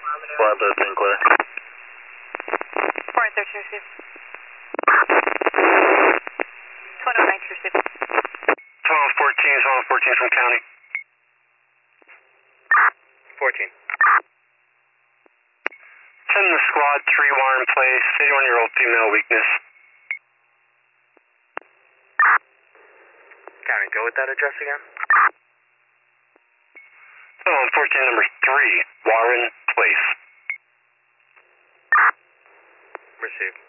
Bravo, Sinclair. 413 received. 2119 received. 1214 from county. 14. Send the squad 3-wire in place, 81-year-old female weakness. County, go with that address again. 14 number 3, Warren Place. Received.